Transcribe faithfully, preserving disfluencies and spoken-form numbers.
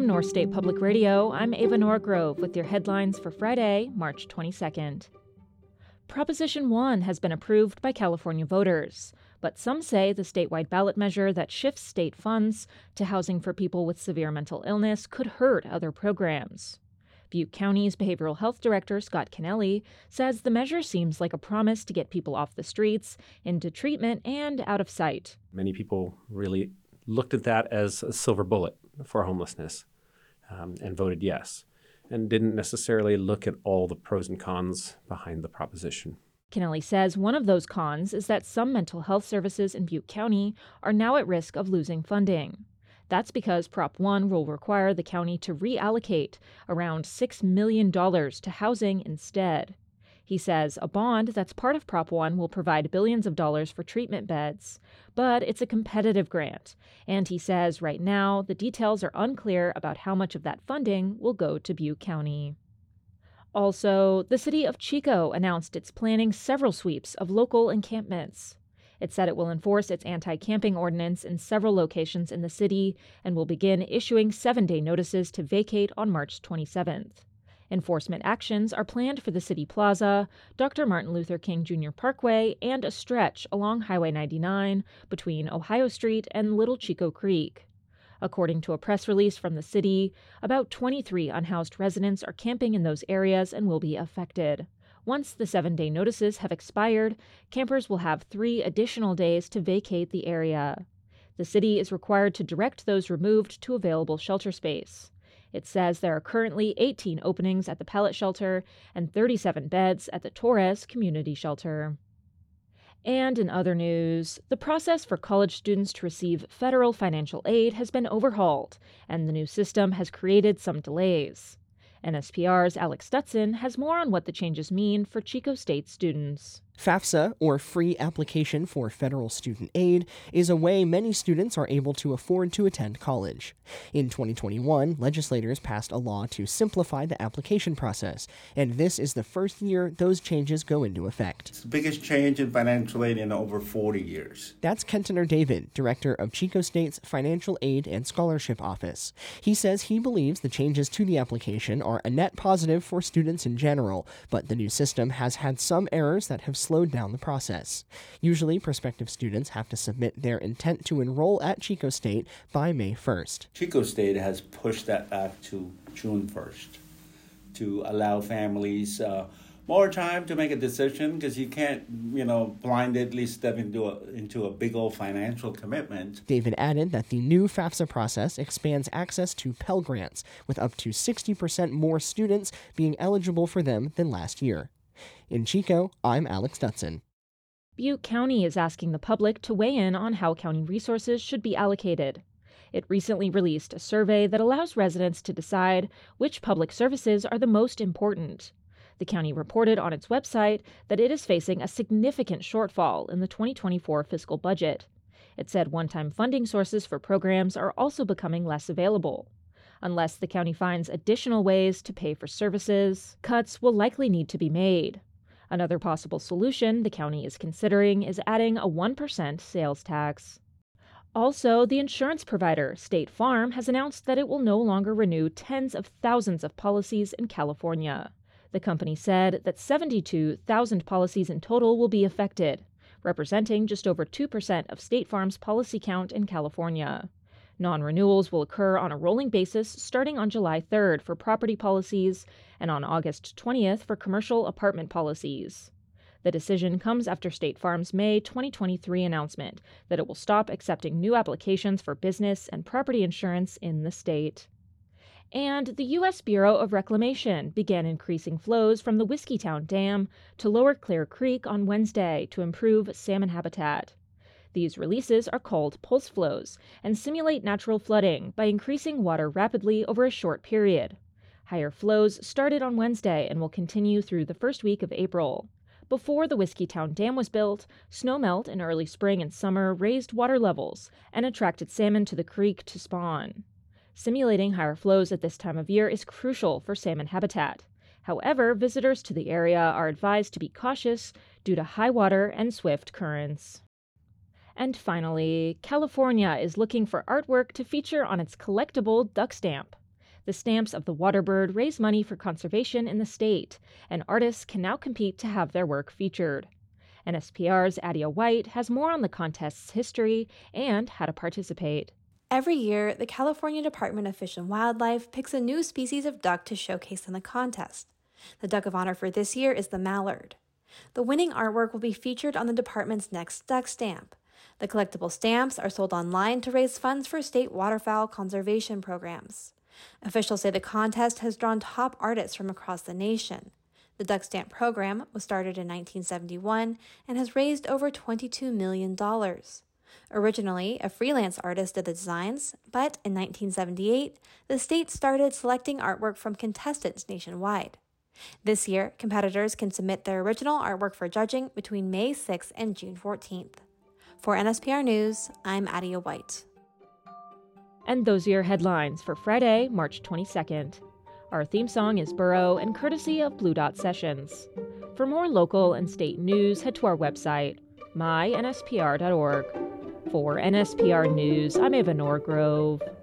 From North State Public Radio, I'm Ava Norgrove with your headlines for Friday, March twenty-second. Proposition one has been approved by California voters, but some say the statewide ballot measure that shifts state funds to housing for people with severe mental illness could hurt other programs. Butte County's behavioral health director, Scott Kennelly, says the measure seems like a promise to get people off the streets, into treatment, and out of sight. Many people really looked at that as a silver bullet for homelessness um, and voted yes, and didn't necessarily look at all the pros and cons behind the proposition. Kennelly says one of those cons is that some mental health services in Butte County are now at risk of losing funding. That's because Prop one will require the county to reallocate around six million dollars to housing instead. He says a bond that's part of Prop one will provide billions of dollars for treatment beds, but it's a competitive grant, and he says right now the details are unclear about how much of that funding will go to Butte County. Also, the city of Chico announced it's planning several sweeps of local encampments. It said it will enforce its anti-camping ordinance in several locations in the city and will begin issuing seven-day notices to vacate on March twenty-seventh. Enforcement actions are planned for the City Plaza, Doctor Martin Luther King Junior Parkway, and a stretch along Highway ninety-nine between Ohio Street and Little Chico Creek. According to a press release from the city, about twenty-three unhoused residents are camping in those areas and will be affected. Once the seven-day notices have expired, campers will have three additional days to vacate the area. The city is required to direct those removed to available shelter space. It says there are currently eighteen openings at the Pallet Shelter and thirty-seven beds at the Torres Community Shelter. And in other news, the process for college students to receive federal financial aid has been overhauled, and the new system has created some delays. N S P R's Alex Stutson has more on what the changes mean for Chico State students. FAFSA, or Free Application for Federal Student Aid, is a way many students are able to afford to attend college. In twenty twenty-one, legislators passed a law to simplify the application process, and this is the first year those changes go into effect. It's the biggest change in financial aid in over forty years. That's Kentener David, director of Chico State's Financial Aid and Scholarship Office. He says he believes the changes to the application are a net positive for students in general, but the new system has had some errors that have slowed down the process. Usually, prospective students have to submit their intent to enroll at Chico State by May first. Chico State has pushed that back to June first to allow families uh, more time to make a decision, because you can't, you know, blindly step into a, into a big old financial commitment. David added that the new FAFSA process expands access to Pell Grants, with up to sixty percent more students being eligible for them than last year. In Chico, I'm Alex Stutson. Butte County is asking the public to weigh in on how county resources should be allocated. It recently released a survey that allows residents to decide which public services are the most important. The county reported on its website that it is facing a significant shortfall in the twenty twenty-four fiscal budget. It said one-time funding sources for programs are also becoming less available. Unless the county finds additional ways to pay for services, cuts will likely need to be made. Another possible solution the county is considering is adding a one percent sales tax. Also, the insurance provider, State Farm, has announced that it will no longer renew tens of thousands of policies in California. The company said that seventy-two thousand policies in total will be affected, representing just over two percent of State Farm's policy count in California. Non-renewals will occur on a rolling basis starting on July third for property policies and on August twentieth for commercial apartment policies. The decision comes after State Farm's May twenty twenty-three announcement that it will stop accepting new applications for business and property insurance in the state. And the U S Bureau of Reclamation began increasing flows from the Whiskeytown Dam to Lower Clear Creek on Wednesday to improve salmon habitat. These releases are called pulse flows and simulate natural flooding by increasing water rapidly over a short period. Higher flows started on Wednesday and will continue through the first week of April. Before the Whiskeytown Dam was built, snowmelt in early spring and summer raised water levels and attracted salmon to the creek to spawn. Simulating higher flows at this time of year is crucial for salmon habitat. However, visitors to the area are advised to be cautious due to high water and swift currents. And finally, California is looking for artwork to feature on its collectible duck stamp. The stamps of the water bird raise money for conservation in the state, and artists can now compete to have their work featured. N S P R's Adia White has more on the contest's history and how to participate. Every year, the California Department of Fish and Wildlife picks a new species of duck to showcase in the contest. The duck of honor for this year is the mallard. The winning artwork will be featured on the department's next duck stamp. The collectible stamps are sold online to raise funds for state waterfowl conservation programs. Officials say the contest has drawn top artists from across the nation. The duck stamp program was started in nineteen seventy-one and has raised over twenty-two million dollars. Originally, a freelance artist did the designs, but in nineteen seventy-eight, the state started selecting artwork from contestants nationwide. This year, competitors can submit their original artwork for judging between May sixth and June fourteenth. For N S P R News, I'm Adia White. And those are your headlines for Friday, March twenty-second. Our theme song is Burrow and courtesy of Blue Dot Sessions. For more local and state news, head to our website, my N S P R dot org. For N S P R News, I'm Eva Norgrove.